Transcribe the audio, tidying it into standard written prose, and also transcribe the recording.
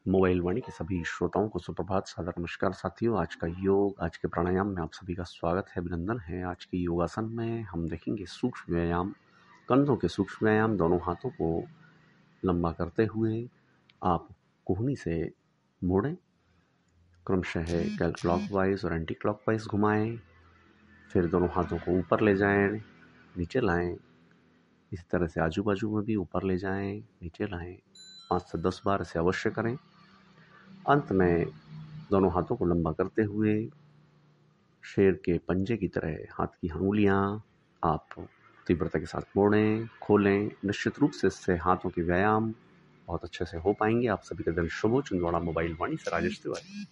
Mobile वाणी के सभी श्रोताओं को सुप्रभात, सादर नमस्कार साथियों। आज का योग, आज के प्राणायाम में आप सभी का स्वागत है, अभिनंदन है। आज के योगासन में हम देखेंगे सूक्ष्म व्यायाम, कंधों के सूक्ष्म व्यायाम। दोनों हाथों को लंबा करते हुए आप कोहनी से मोड़ें, क्रमशः क्लॉकवाइज और एंटी क्लॉकवाइज घुमाएं, फिर दोनों हाथों को ऊपर ले जाएं, नीचे लाएं। इसी तरह से आजू बाजू में भी ऊपर ले जाएं, नीचे लाएं। 5 से 10 बार इसे अवश्य करें। अंत में दोनों हाथों को लंबा करते हुए शेर के पंजे की तरह हाथ की अंगुलियां आप तीव्रता के साथ मोड़ें, खोलें। निश्चित रूप से इससे हाथों के व्यायाम बहुत अच्छे से हो पाएंगे। आप सभी का दिन शुभ हो। छिंदवाड़ा मोबाइल वाणी से राजेश तिवारी।